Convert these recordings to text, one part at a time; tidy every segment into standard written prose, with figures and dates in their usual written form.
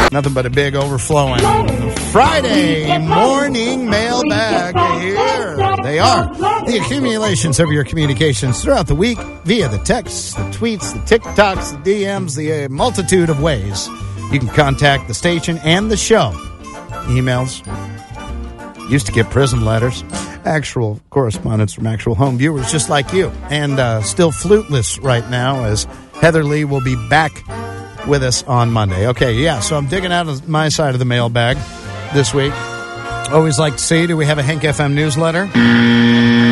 Nothing but a big overflowing Friday morning mailbag here. They are the accumulations of your communications throughout the week via the texts, the tweets, the TikToks, the DMs, the multitude of ways you can contact the station and the show. Emails. Used to get prison letters. Actual correspondence from actual home viewers just like you. And still fluteless right now as Heather Lee will be back with us on Monday. Okay, yeah, so I'm digging out of my side of the mailbag this week. Always like to see, do we have a Hank FM newsletter? I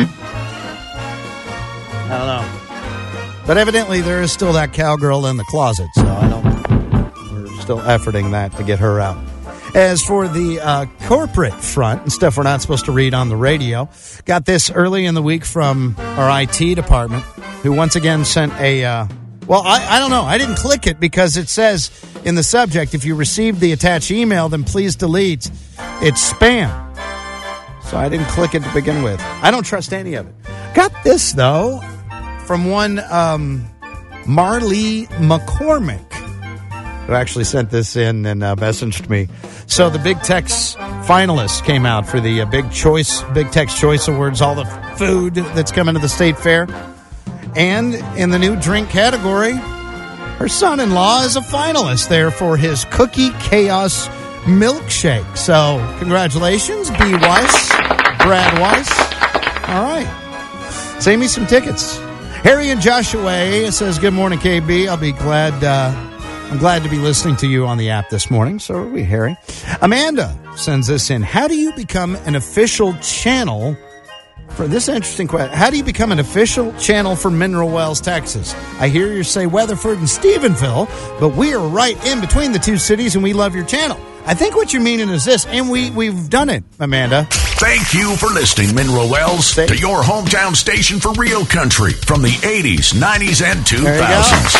don't know. But evidently there is still that cowgirl in the closet, so we're still efforting that to get her out. As for the corporate front and stuff we're not supposed to read on the radio, got this early in the week from our IT department, who once again sent a... Well, I don't know. I didn't click it because it says in the subject, if you received the attached email, then please delete. It's spam. So I didn't click it to begin with. I don't trust any of it. Got this, though, from one Marley McCormick, who actually sent this in and messaged me. So the Big Tex finalists came out for the Big Tex Choice Awards, all the food that's coming to the State Fair. And in the new drink category, her son-in-law is a finalist there for his Cookie Chaos Milkshake. So, congratulations, B. Weiss, Brad Weiss. All right. Save me some tickets. Harry and Joshua says, good morning, KB. I'm glad to be listening to you on the app this morning. So are we, Harry. Amanda sends this in. How do you become an official channel for this interesting question? How do you become an official channel for Mineral Wells, Texas? I hear you say Weatherford and Stephenville, but we are right in between the two cities, and we love your channel. I think what you're meaning is this, and we've done it, Amanda. Thank you for listening, Mineral Wells, to your hometown station for real country from the 80s, 90s, and 2000s.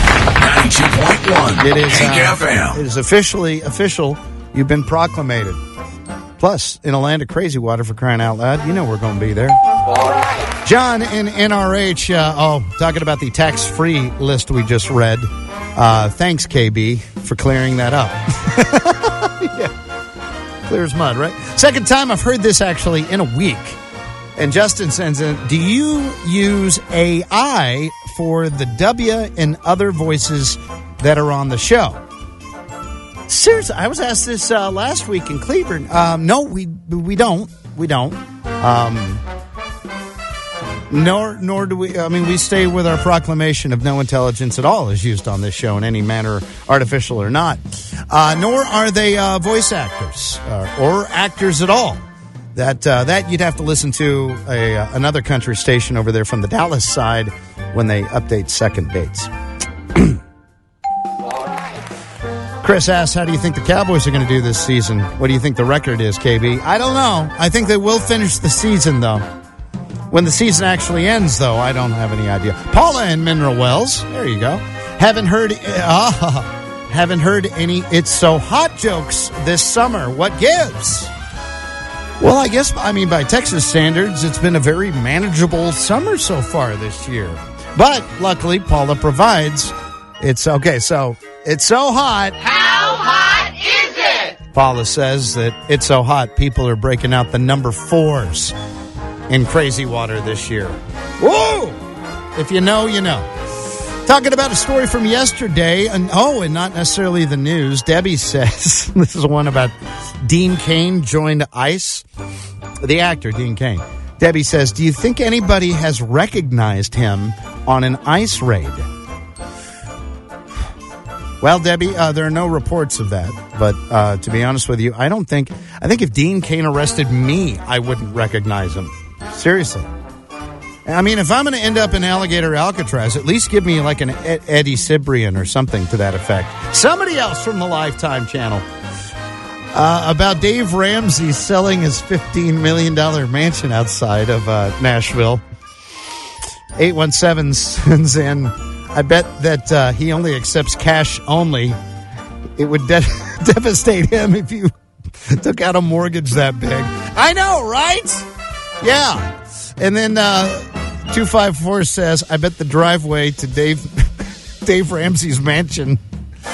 92.1 It is Hank FM. It is official. You've been proclamated. Plus, in a land of crazy water, for crying out loud, you know we're going to be there. All right. John in NRH, talking about the tax-free list we just read. Thanks, KB, for clearing that up. Yeah. Clear as mud, right? Second time I've heard this actually in a week. And Justin sends in, do you use AI for the W and other voices that are on the show? Seriously, I was asked this last week in Cleveland. No, we don't. We don't. Nor do we. I mean, we stay with our proclamation of no intelligence at all is used on this show in any manner, artificial or not. Nor are they voice actors or actors at all. That you'd have to listen to another country station over there from the Dallas side when they update second dates. Chris asks, how do you think the Cowboys are going to do this season? What do you think the record is, KB? I don't know. I think they will finish the season, though. When the season actually ends, though, I don't have any idea. Paula in Mineral Wells. There you go. Haven't heard any It's So Hot jokes this summer. What gives? Well, by Texas standards, it's been a very manageable summer so far this year. But luckily, Paula provides. It's okay, so it's so hot. How hot is it? Paula says that it's so hot, people are breaking out the number 4s in crazy water this year. Whoa! If you know, you know. Talking about a story from yesterday, and not necessarily the news. Debbie says, this is one about Dean Cain joined ICE. The actor, Dean Cain. Debbie says, do you think anybody has recognized him on an ICE raid? Well, Debbie, there are no reports of that. But to be honest with you, I think if Dean Cain arrested me, I wouldn't recognize him. Seriously. I mean, if I'm going to end up in Alligator Alcatraz, at least give me like an Eddie Cibrian or something to that effect. Somebody else from the Lifetime channel. About Dave Ramsey selling his $15 million mansion outside of Nashville. 817 sends in, I bet that he only accepts cash only. It would devastate him if you took out a mortgage that big. I know, right? Yeah. And then 254 says, I bet the driveway to Dave Ramsey's mansion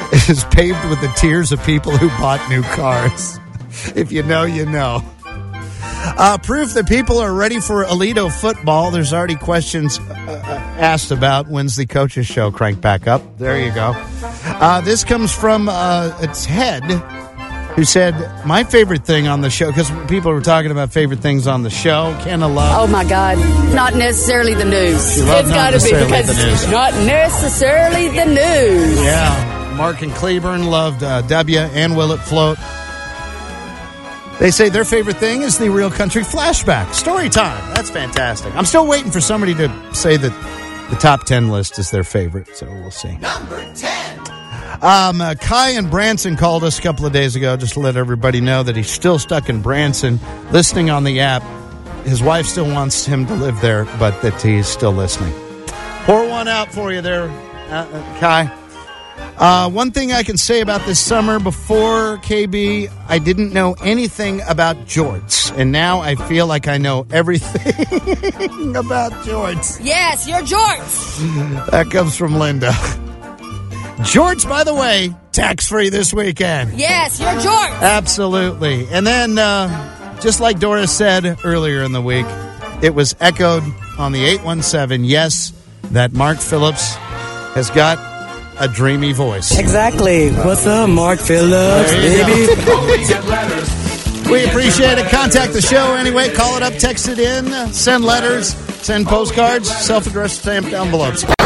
is paved with the tears of people who bought new cars. If you know, you know. Proof that people are ready for Aledo football. There's already questions asked about when's the coaches show crank back up. There you go. This comes from Ted, who said, my favorite thing on the show, because people were talking about favorite things on the show. Kenna loved. Oh, my God. Not necessarily the news. It's got to be because it's not necessarily the news. Yeah. Mark and Cleburne loved W and Will It Float. They say their favorite thing is the Real Country Flashback. Story time. That's fantastic. I'm still waiting for somebody to say that the top 10 list is their favorite, so we'll see. Number 10. Kai in Branson called us a couple of days ago just to let everybody know that he's still stuck in Branson, listening on the app. His wife still wants him to live there, but that he's still listening. Pour one out for you there, Kai. One thing I can say about this summer, before KB, I didn't know anything about jorts, and now I feel like I know everything about jorts. Yes, you're jorts. That comes from Linda. Jorts, by the way, tax-free this weekend. Yes, you're jorts. Absolutely. And then, just like Doris said earlier in the week, it was echoed on the 817, yes, that Mark Phillips has got a dreamy voice. Exactly. What's up, Mark Phillips, baby? We appreciate it. Contact the show anyway. Call it up, text it in, send letters, send postcards, self-addressed stamped envelopes.